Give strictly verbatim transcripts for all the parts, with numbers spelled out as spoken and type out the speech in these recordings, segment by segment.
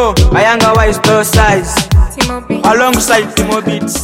Yo, Ayanga Wise no size alongside Timo Beats.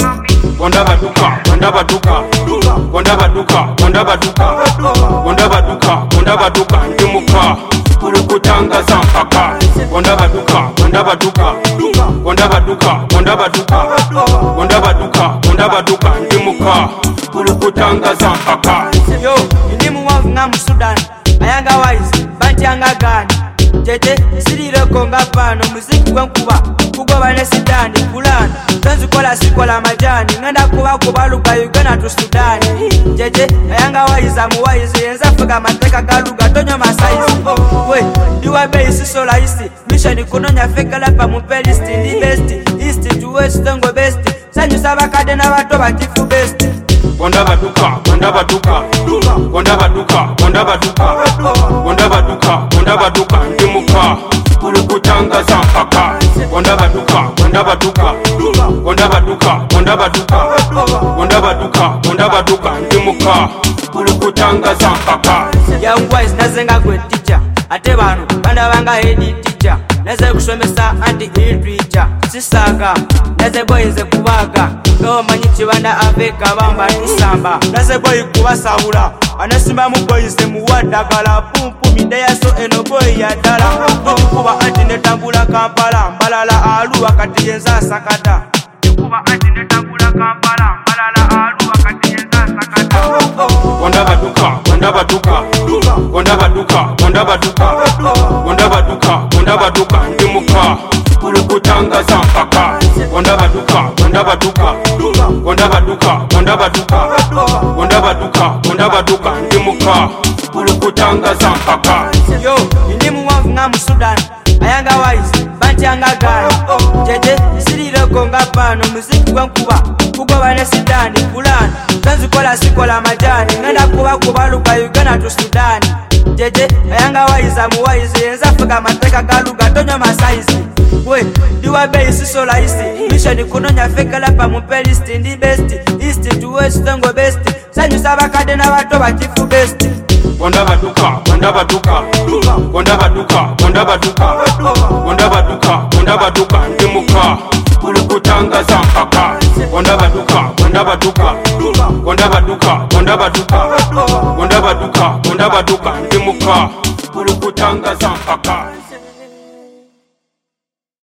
Wanda baduka, wanda baduka, wanda baduka, wanda baduka, wanda baduka, wanda baduka, ndimuka, kurukutanga zampaka. Wanda baduka, wanda baduka, wanda baduka, wanda baduka, wanda baduka, wanda baduka, ndimuka, kurukutanga zampaka. Yo, indimu wangu nga mu Sudan, Ayanga Wise, banti anga gani. Tete, sirire konga pano, muziki kwenkuba, kugoba ne sidani, kulana. Tonzi kola sikola majani, ngenda kuba kubaluka Uganda to Sudan. Tete, Ayanga Wise amu Wise, yenza fuga mateka galuga, tonyo masaizi. We, diwa be isi sola isi, mission kunonya fekala pa mu playlist, ndi best, east to west tongo best. Sanyu sabakade na bato batifu best. Wanda baduka, wanda baduka, wanda baduka, wanda baduka, wanda baduka, wanda baduka, ndimuka, kurukutanga zampaka. Wanda baduka, wanda baduka, wanda baduka, wanda baduka, wanda baduka, wanda baduka, ndimuka, kurukutanga zampaka. Young Wise nazenga gwe teacher, ate bano banda banga head teacher. Naze kusomesa anti literature, sisaga, naze boyinze kubaga. No manyi chibanda aveka bamba tusamba. Naze boy kubasabula, anasimba mu boyinze muwadagala. Pumpu mideya so eno boy ya dala. Kuba anti netambula Kampala, mbalala alu wakati yenza sakata. Kuba anti netambula Kampala, mbalala alu wakati yenza sakata. Wanda baduka, wanda baduka, wanda baduka, wanda baduka, wanda baduka, wanda baduka, ndimuka, kurukutanga zampaka. Wanda baduka, wanda baduka, wanda baduka, wanda baduka, wanda baduka, wanda baduka, ndimuka, kurukutanga zampaka. Yo, indimu wangu nga mu Sudan, Ayanga Wise, banti anga gani. Tete, sirire konga pano, muziki kwenkuba, kugoba ne sidani, kulana. Tonzi kola sikola majani, ngenda kuba kubaluka Uganda to Sudan. Tete, Ayanga Wise amu Wise, yenza fuga mateka galuga, tonyo masaizi. We, diwa be isi sola isi, mission kunonya fekala pa mu playlist, ndi best, east to west tongo best. Sanyu sabakade na bato batifu best. Wanda baduka, wanda baduka, wanda baduka, wanda baduka, wanda baduka, wanda baduka, ndimuka, kurukutanga zampaka. Wanda baduka, wanda baduka, wanda baduka, wanda baduka, wanda baduka, wanda baduka, ndimuka, kurukutanga zampaka.